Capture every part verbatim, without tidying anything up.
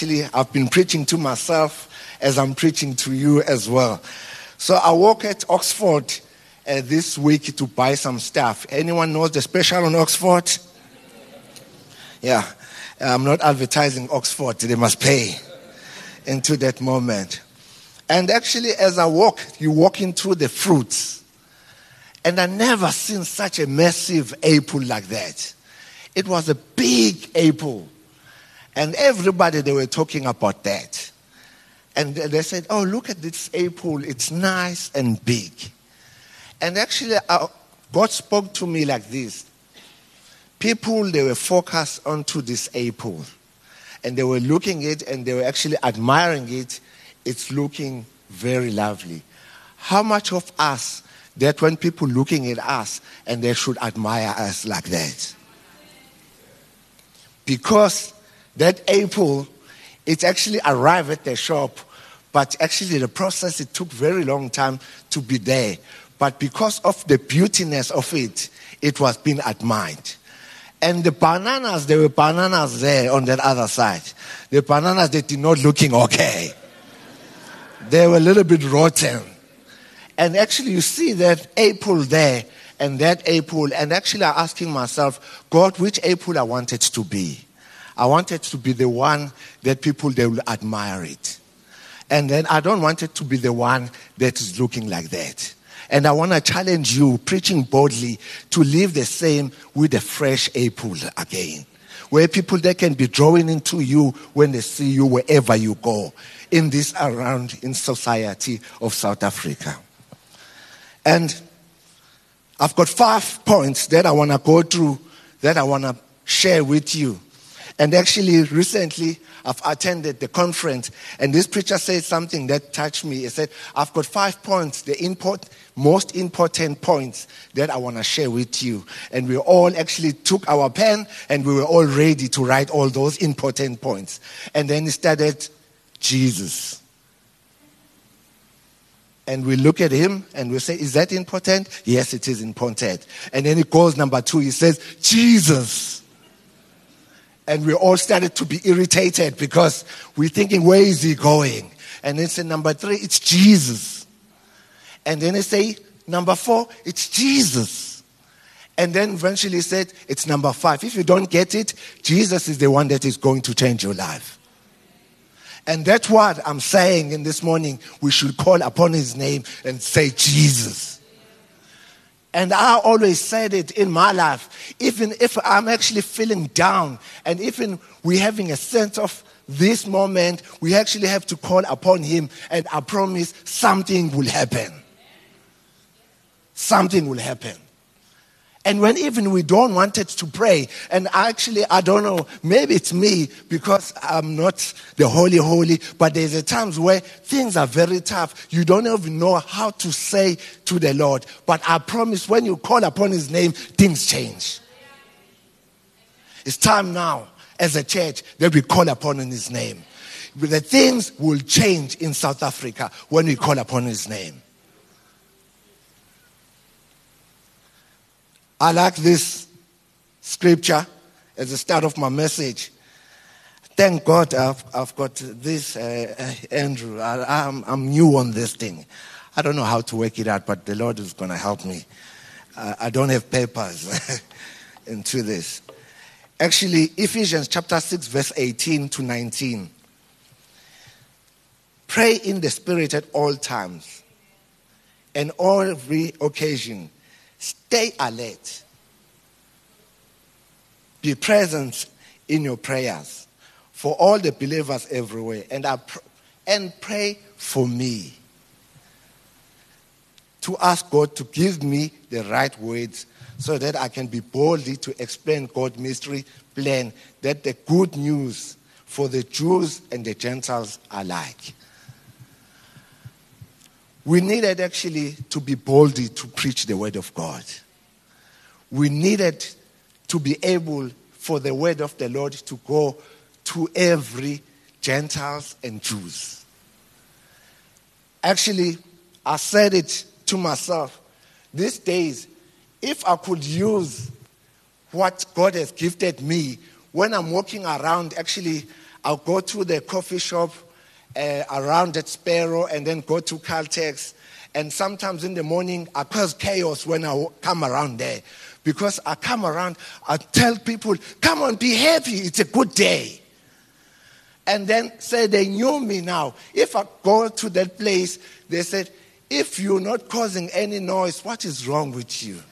Actually, I've been preaching to myself as I'm preaching to you as well. So I walk at Oxford uh, this week to buy some stuff. Anyone knows the special on Oxford? Yeah, I'm not advertising Oxford. They must pay into that moment. And actually, as I walk, you walk into the fruits. And I never seen such a massive apple like that. It was a big apple. And everybody, they were talking about that. And they said, oh, look at this apple. It's nice and big. And actually, uh, God spoke to me like this. People, they were focused onto this apple. And they were looking at it, and they were actually admiring it. It's looking very lovely. How much of us, that when people looking at us, and they should admire us like that? Because that apple, it actually arrived at the shop, but actually the process, it took very long time to be there. But because of the beautiness of it, it was being admired. And the bananas, there were bananas there on that other side. The bananas, they did not looking okay. They were a little bit rotten. And actually you see that apple there and that apple, and actually I'm asking myself, God, which apple I want it to be? I want it to be the one that people, they will admire it. And then I don't want it to be the one that is looking like that. And I want to challenge you, preaching boldly, to live the same with a fresh apple again. Where people, they can be drawing into you when they see you wherever you go in this around in society of South Africa. And I've got five points that I want to go through, that I want to share with you. And actually, recently, I've attended the conference, and this preacher said something that touched me. He said, I've got five points, the import, most important points that I want to share with you. And we all actually took our pen, and we were all ready to write all those important points. And then he started, Jesus. And we look at him, and we say, is that important? Yes, it is important. And then he goes number two, he says, Jesus. And we all started to be irritated because we're thinking, where is he going? And then say, number three, it's Jesus. And then they say, number four, it's Jesus. And then eventually said, it's number five. If you don't get it, Jesus is the one that is going to change your life. And that's what I'm saying in this morning. We should call upon his name and say, Jesus. And I always said it in my life, even if I'm actually feeling down, and even we're having a sense of this moment, we actually have to call upon him, and I promise something will happen. Something will happen. And when even we don't want it to pray, and actually, I don't know, maybe it's me because I'm not the holy holy, but there's a times where things are very tough. You don't even know how to say to the Lord. But I promise when you call upon his name, things change. It's time now as a church that we call upon his name. The things will change in South Africa when we call upon his name. I like this scripture as the start of my message. Thank God I've, I've got this, uh, uh, Andrew. I, I'm, I'm new on this thing. I don't know how to work it out, but the Lord is going to help me. Uh, I don't have papers into this. Actually, Ephesians chapter six, verse eighteen to nineteen. Pray in the Spirit at all times and on every occasion. Stay alert. Be present in your prayers for all the believers everywhere. And, I pr- and pray for me. To ask God to give me the right words so that I can be boldly to explain God's mystery plan, that the good news for the Jews and the Gentiles alike. We needed actually to be boldly to preach the word of God. We needed to be able for the word of the Lord to go to every Gentiles and Jews. Actually, I said it to myself. These days, if I could use what God has gifted me, when I'm walking around, actually, I'll go to the coffee shop uh, around at Sparrow and then go to Caltex. And sometimes in the morning, I cause chaos when I come around there. Because I come around, I tell people, come on, be happy, it's a good day. And then say they knew me now. If I go to that place, they said, if you're not causing any noise, what is wrong with you?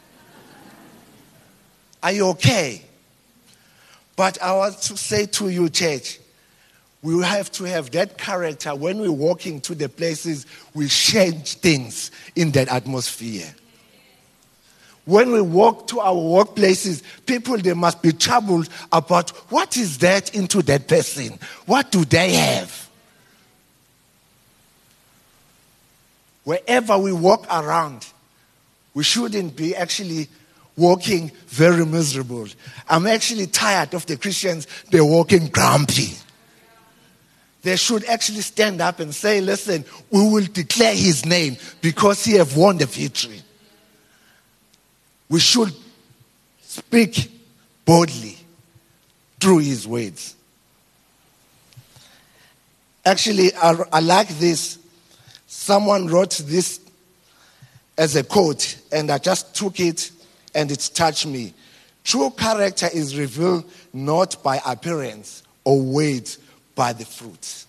Are you okay? But I want to say to you, church, we have to have that character. When we walk into the places, we change things in that atmosphere. When we walk to our workplaces, people, they must be troubled about what is that into that person? What do they have? Wherever we walk around, we shouldn't be actually walking very miserable. I'm actually tired of the Christians, they're walking grumpy. They should actually stand up and say, listen, we will declare his name because he have won the victory. We should speak boldly through his words. Actually, I, I like this. Someone wrote this as a quote, and I just took it, and it touched me. True character is revealed not by appearance or words, by the fruits.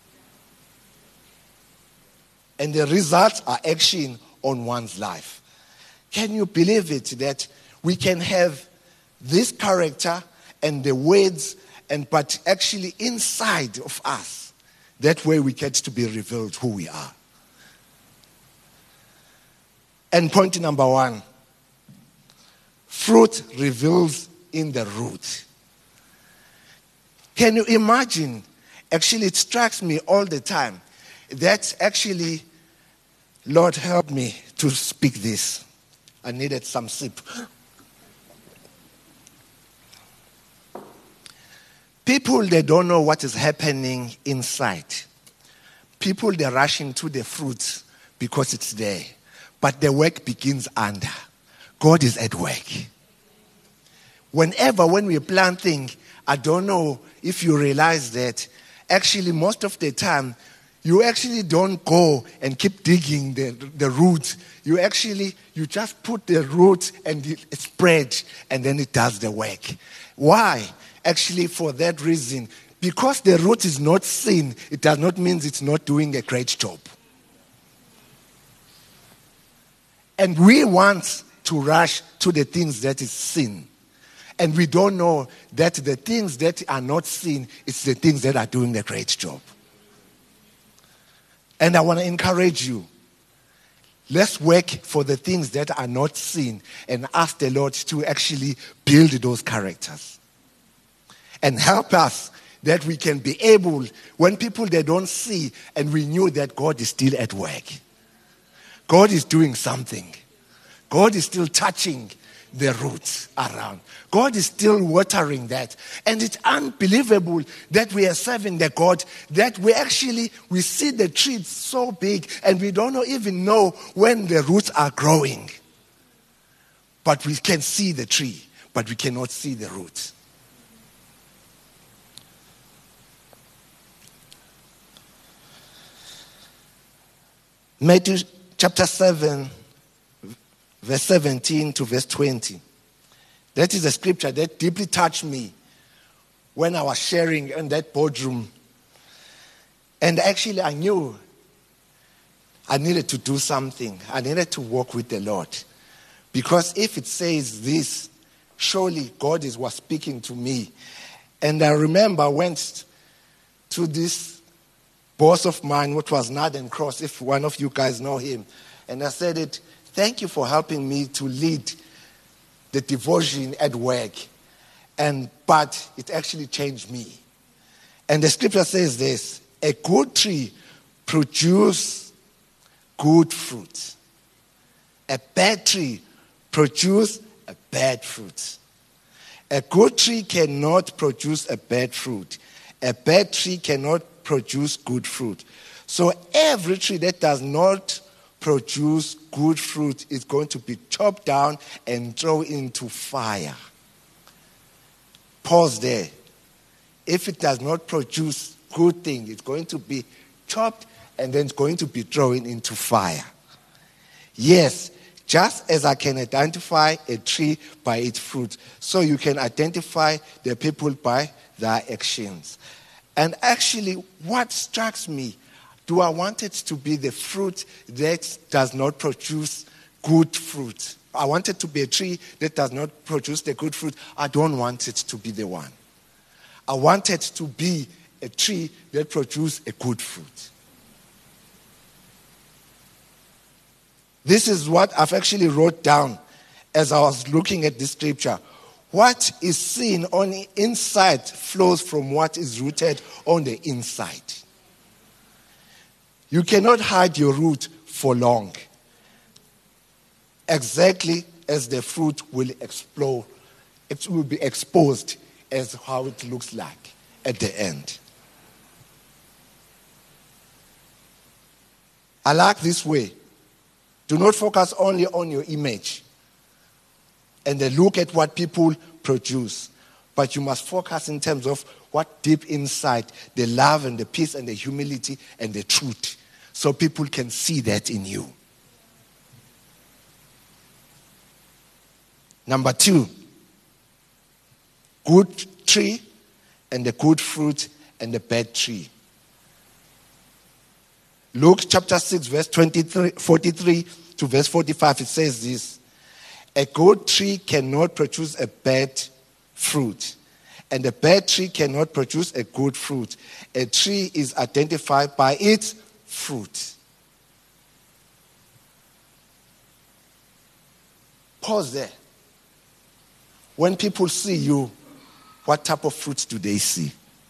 And the results are action on one's life. Can you believe it that we can have this character and the words, and but actually inside of us, that way we get to be revealed who we are. And point number one, fruit reveals in the root. Can you imagine? Actually, it strikes me all the time that actually, Lord, help me to speak this. I needed some sip. People, they don't know what is happening inside. People, they're rushing to the fruits because it's there. But the work begins under. God is at work. Whenever, when we plant things, I don't know if you realize that, actually, most of the time, you actually don't go and keep digging the, the roots. You actually, you just put the roots and it spread, and then it does the work. Why? Actually, for that reason. Because the root is not seen, it does not mean it's not doing a great job. And we want to rush to the things that is seen. And we don't know that the things that are not seen, it's the things that are doing the great job. And I want to encourage you. Let's work for the things that are not seen and ask the Lord to actually build those characters. And help us that we can be able, when people they don't see, and we knew that God is still at work. God is doing something. God is still touching the roots around. God is still watering that. And it's unbelievable that we are serving the God that we actually, we see the tree so big and we don't even know when the roots are growing. But we can see the tree, but we cannot see the roots. Matthew chapter seven, verse seventeen to verse twenty. That is a scripture that deeply touched me when I was sharing in that boardroom. And actually I knew I needed to do something. I needed to walk with the Lord. Because if it says this, surely God is was speaking to me. And I remember I went to this boss of mine, which was Nathan Cross, if one of you guys know him. And I said it, thank you for helping me to lead the devotion at work. And but it actually changed me. And the scripture says this, a good tree produces good fruit. A bad tree produces a bad fruit. A good tree cannot produce a bad fruit. A bad tree cannot produce good fruit. So every tree that does not produce good fruit is going to be chopped down and thrown into fire. Pause there. if it does not produce good thing, it's going to be chopped and then it's going to be thrown into fire. Yes, just as I can identify a tree by its fruit, so you can identify the people by their actions. And actually, what strikes me, do I want it to be the fruit that does not produce good fruit? I want it to be a tree that does not produce the good fruit. I don't want it to be the one. I want it to be a tree that produces a good fruit. This is what I've actually wrote down as I was looking at this scripture. What is seen on the inside flows from what is rooted on the inside. You cannot hide your root for long. Exactly as the fruit will explode, it will be exposed as how it looks like at the end. I like this way. Do not focus only on your image and then look at what people produce. But you must focus in terms of what deep inside, the love and the peace and the humility and the truth. So people can see that in you. Number two, good tree and the good fruit and the bad tree. Luke chapter six, verse twenty-three, forty-three to verse forty-five, it says this. A good tree cannot produce a bad fruit, and a bad tree cannot produce a good fruit. A tree is identified by its fruit. Pause there. When people see you, what type of fruit do they see?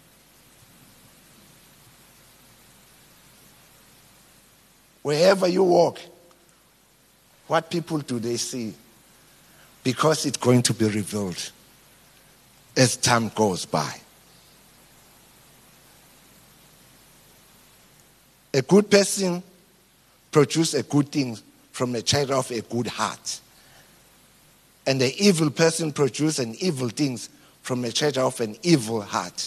Wherever you walk, what people do they see? Because it's going to be revealed as time goes by. A good person produces a good thing from a child of a good heart. And the evil person produces an evil things from a child of an evil heart.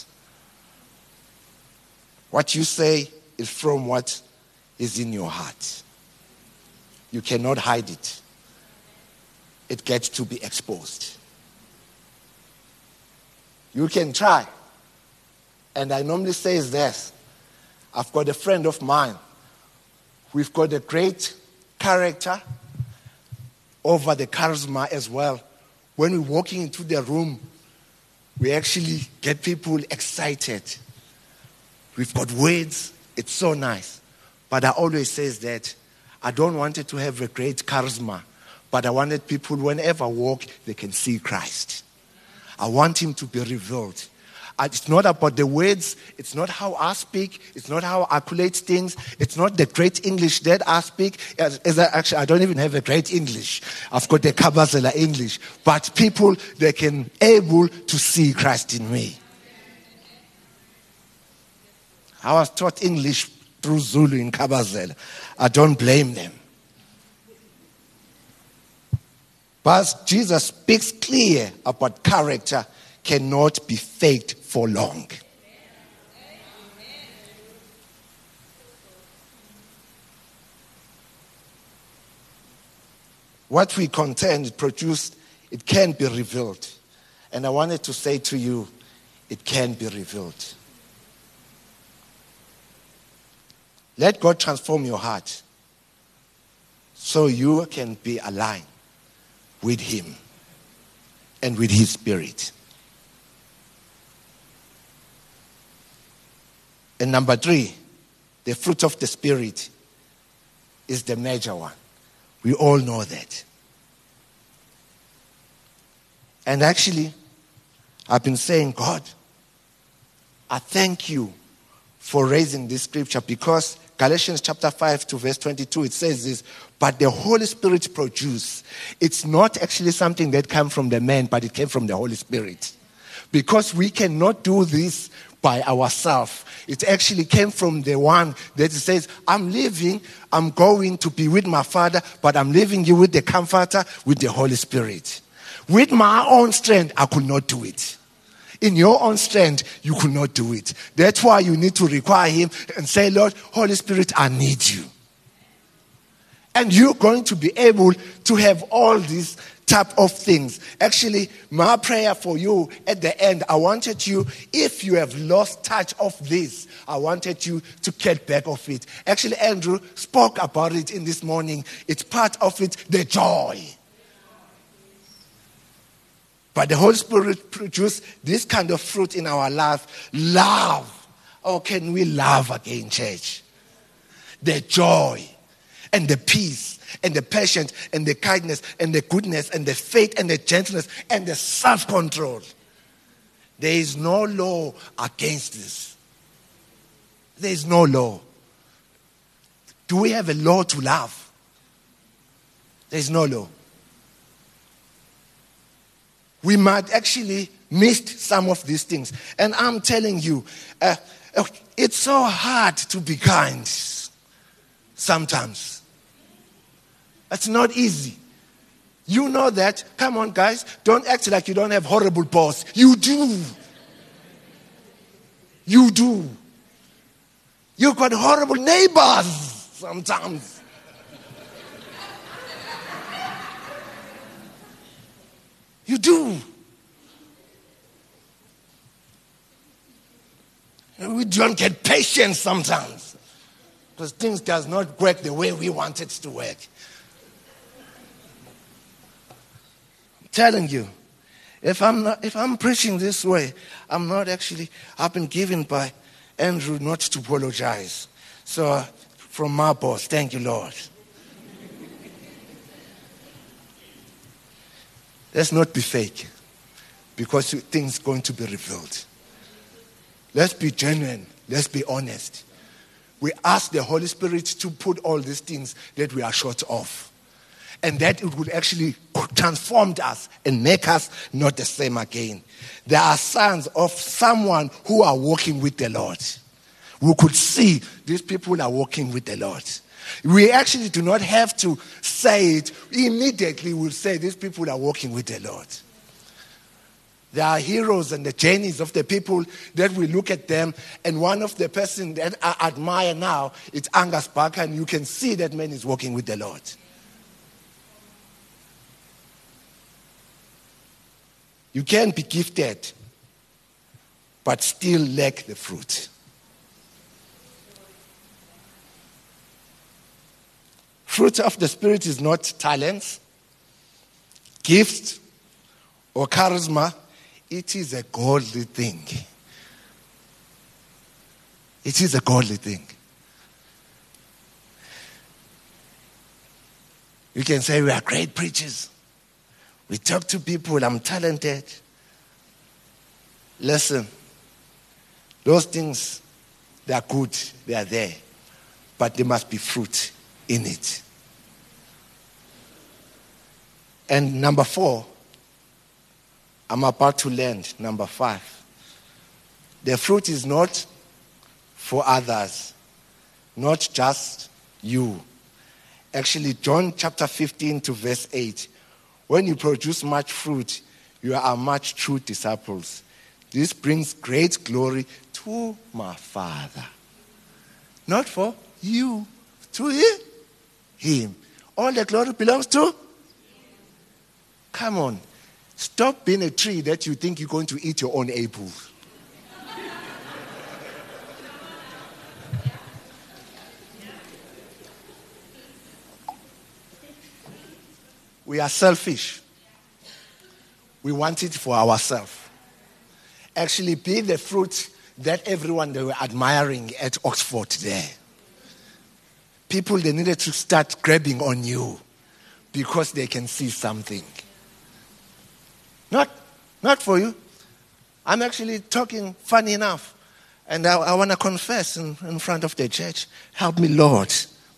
What you say is from what is in your heart. You cannot hide it. It gets to be exposed. You can try. And I normally say this. I've got a friend of mine. We've got a great character over the charisma as well. When we're walking into the room, we actually get people excited. We've got words. It's so nice. But I always say that I don't want it to have a great charisma, but I wanted people, whenever I walk, they can see Christ. I want him to be revealed. It's not about the words. It's not how I speak. It's not how I collate things. It's not the great English that I speak. As, as I, actually, I don't even have a great English. I've got the Kabazela English. But people, they can able to see Christ in me. I was taught English through Zulu in Kabazela. I don't blame them. But Jesus speaks clear about character cannot be faked for long. What we contend produced, it can be revealed. And I wanted to say to you, it can be revealed. Let God transform your heart so you can be aligned with him and with his spirit. And number three, the fruit of the spirit is the major one. We all know that. And actually, I've been saying, God, I thank you for raising this scripture, because Galatians chapter five to verse twenty-two, it says this, but the Holy Spirit produce. It's not actually something that came from the man, but it came from the Holy Spirit. Because we cannot do this by ourselves. It actually came from the one that says, I'm leaving, I'm going to be with my Father, but I'm leaving you with the Comforter, with the Holy Spirit. With my own strength, I could not do it. In your own strength, you could not do it. That's why you need to require him and say, Lord, Holy Spirit, I need you. And you're going to be able to have all these type of things. Actually, my prayer for you at the end, I wanted you, if you have lost touch of this, I wanted you to get back of it. Actually, Andrew spoke about it in this morning. It's part of it, the joy. But the Holy Spirit produces this kind of fruit in our life. Love. Oh, can we love again, church? The joy and the peace and the patience and the kindness and the goodness and the faith and the gentleness and the self-control. There is no law against this. There is no law. Do we have a law to love? There is no law. We might actually miss some of these things. And I'm telling you, uh, it's so hard to be kind sometimes. It's not easy. You know that. Come on, guys. Don't act like you don't have horrible boss. You do. You do. You've got horrible neighbors sometimes. You do. And we don't get patience sometimes because things does not work the way we want it to work. I'm telling you, if I'm not, if I'm preaching this way, I'm not actually. I've been given by Andrew not to apologize. So, uh, from my boss, thank you, Lord. Let's not be fake, because things are going to be revealed. Let's be genuine. Let's be honest. We ask the Holy Spirit to put all these things that we are short of, and that it would actually transform us and make us not the same again. There are signs of someone who are walking with the Lord. We could see these people are walking with the Lord. We actually do not have to say it. Immediately we'll say these people are walking with the Lord. There are heroes and the journeys of the people that we look at them. And one of the person that I admire now is Angus Barker. And you can see that man is walking with the Lord. You can be gifted, but still lack the fruit. Fruit of the Spirit is not talents, gifts, or charisma. It is a godly thing. It is a godly thing. You can say we are great preachers. We talk to people, I'm talented. Listen, those things, they are good, they are there. But there must be fruit in it. And number four, I'm about to land, number five. The fruit is not for others, not just you. Actually, John chapter fifteen to verse eight. When you produce much fruit, you are much true disciples. This brings great glory to my Father. Not for you, to him. Him. All the glory belongs to? Come on. Stop being a tree that you think you're going to eat your own apples. We are selfish. We want it for ourselves. Actually, be the fruit that everyone they were admiring at Oxford there. People, they needed to start grabbing on you because they can see something. Not, not for you. I'm actually talking funny enough. And I, I want to confess in, in front of the church. Help me, Lord.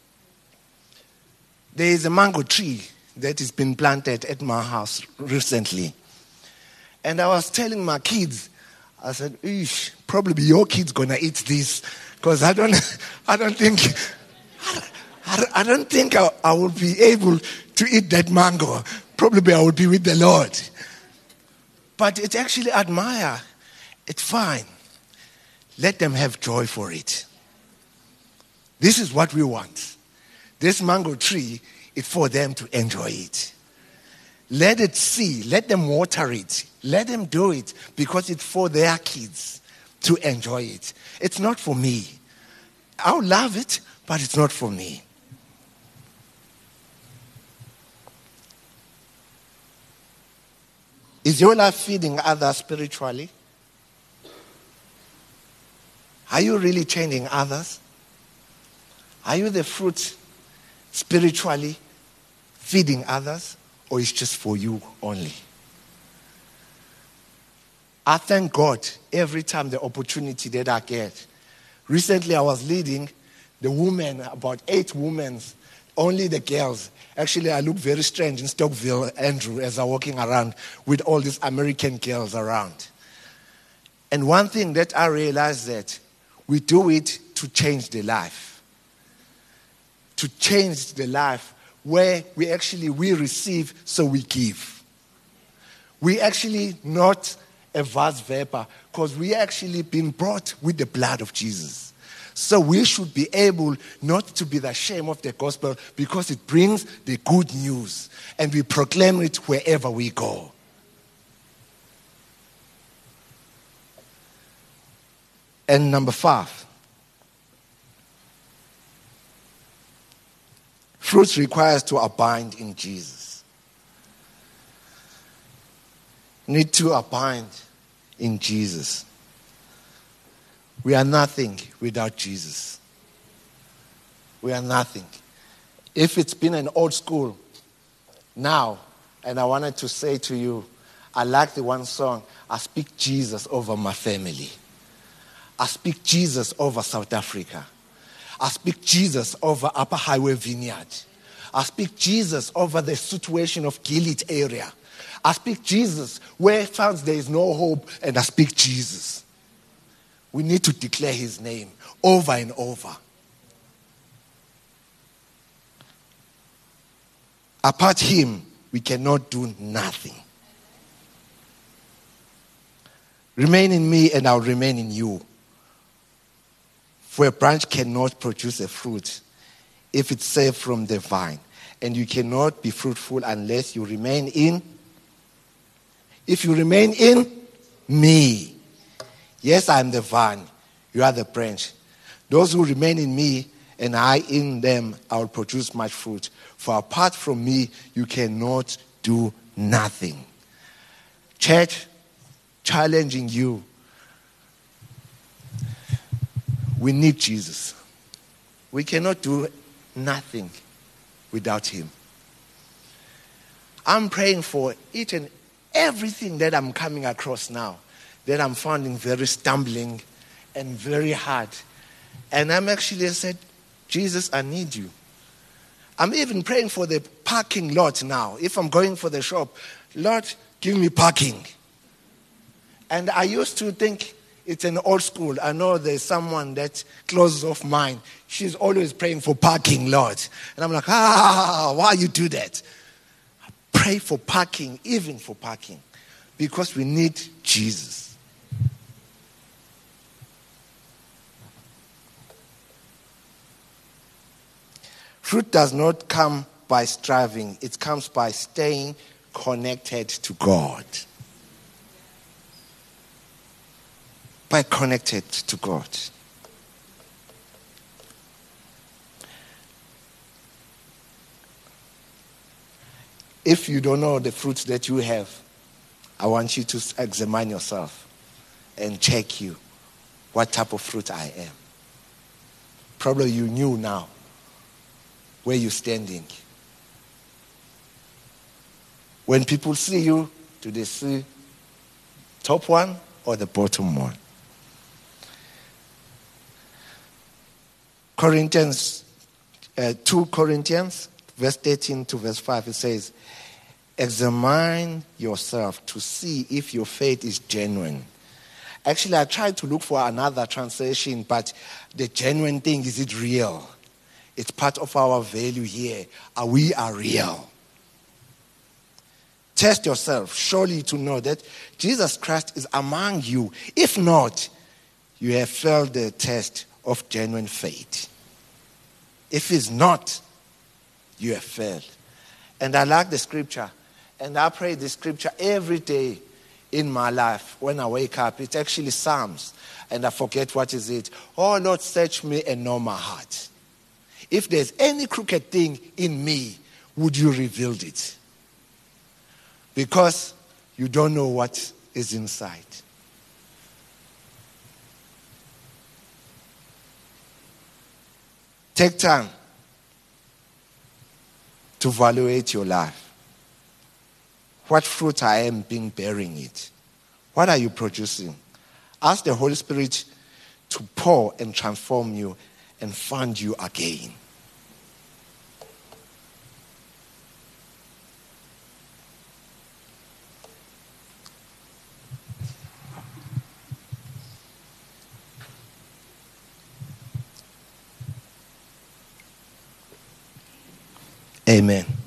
There is a mango tree that has been planted at my house recently. And I was telling my kids, I said, Eesh, probably your kid's going to eat this. Because I don't, I don't think... I don't think I, I will be able to eat that mango. Probably I will be with the Lord. But it's actually admire. It's fine. Let them have joy for it. This is what we want. This mango tree is for them to enjoy it. Let it see. Let them water it. Let them do it because it's for their kids to enjoy it. It's not for me. I'll love it, but it's not for me. Is your life feeding others spiritually? Are you really changing others? Are you the fruit spiritually feeding others, or is it just for you only? I thank God every time the opportunity that I get. Recently I was leading the women, about eight women, only the girls. Actually, I look very strange in Stockville, Andrew, as I'm walking around with all these American girls around. And one thing that I realized that we do it to change the life. To change the life where we actually, we receive, so we give. We actually not a vast vapor, because we actually been brought with the blood of Jesus. So we should be able not to be the shame of the gospel, because it brings the good news and we proclaim it wherever we go. And number five, fruits requires to abide in Jesus. Need to abide in Jesus. We are nothing without Jesus. We are nothing. If it's been an old school now, and I wanted to say to you, I like the one song, I speak Jesus over my family. I speak Jesus over South Africa. I speak Jesus over Upper Highway Vineyard. I speak Jesus over the situation of Gilead area. I speak Jesus where found there is no hope, and I speak Jesus. We need to declare his name over and over. Apart him, we cannot do nothing. Remain in me and I'll remain in you. For a branch cannot produce a fruit if it's saved from the vine. And you cannot be fruitful unless you remain in. If you remain in me. Yes, I am the vine. You are the branch. Those who remain in me and I in them, I will produce much fruit. For apart from me, you cannot do nothing. Church, challenging you. We need Jesus. We cannot do nothing without him. I'm praying for each and everything that I'm coming across now, that I'm finding very stumbling and very hard. And I'm actually said, Jesus, I need you. I'm even praying for the parking lot now. If I'm going for the shop, Lord, give me parking. And I used to think it's an old school. I know there's someone that's close of mine. She's always praying for parking, Lord. And I'm like, ah, why you do that? I pray for parking, even for parking, because we need Jesus. Fruit does not come by striving. It comes by staying connected to God. By connected to God. If you don't know the fruits that you have, I want you to examine yourself and check you what type of fruit I am. Probably you knew now where you're standing. When people see you, do they see top one or the bottom one? Corinthians, uh, two Corinthians, verse thirteen to verse five, it says, examine yourself to see if your faith is genuine. Actually, I tried to look for another translation, but the genuine thing, is it real? It's part of our value here. Are we are real? Test yourself, surely to know that Jesus Christ is among you. If not, you have failed the test of genuine faith. If it's not, you have failed. And I like the scripture. And I pray the scripture every day in my life when I wake up. It's actually Psalms. And I forget what is it. Oh Lord, search me and know my heart. If there's any crooked thing in me, would you reveal it? Because you don't know what is inside. Take time to evaluate your life. What fruit I am being bearing it? What are you producing? Ask the Holy Spirit to pour and transform you and fund you again. Amen.